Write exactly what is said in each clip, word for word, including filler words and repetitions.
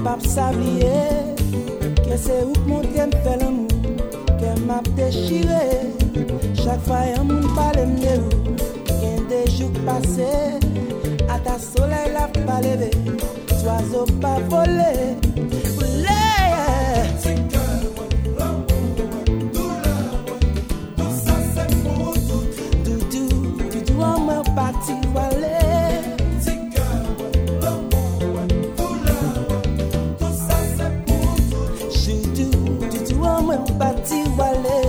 m'a sablié, que c'est où mon thème fait l'amour, que m'a déchiré. Chaque fois un monde parle de vous, qu'il y a des jours passés, à ta soleil la pas levé, oiseau pas volé, volé. Parti walé, tout ça c'est pour tout. Choutou, tout tout en même parti walé.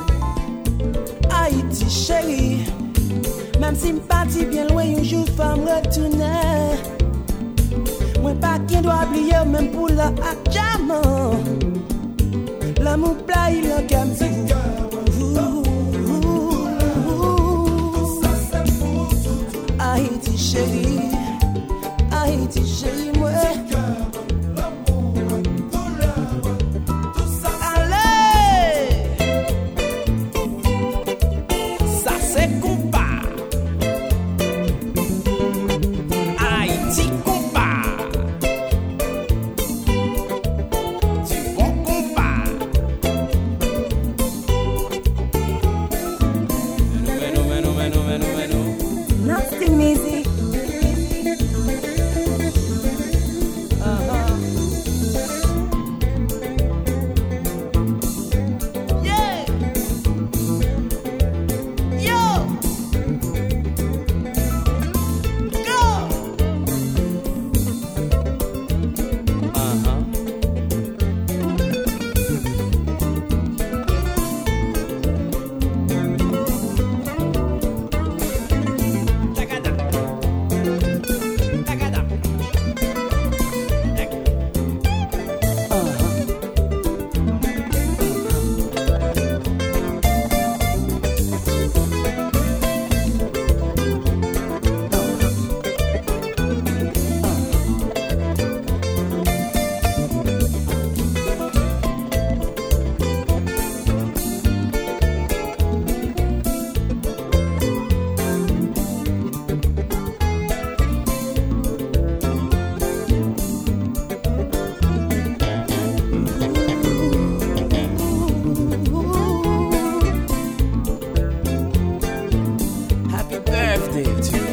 Haïti chérie, même si m'parti bien loin un jour femme retourner. Moi pas qui doit oublier même pour la diamant. L'amour plat il en gamme. Haïti chérie, Haïti chérie, moi. Allez, ça c'est compas. Haïti compas. Du bon compas. Menu, menu, menu, menu, menu. Nasty music. Uh-huh. Yeah. Yo. Go. Uh-huh. Happy birthday to you.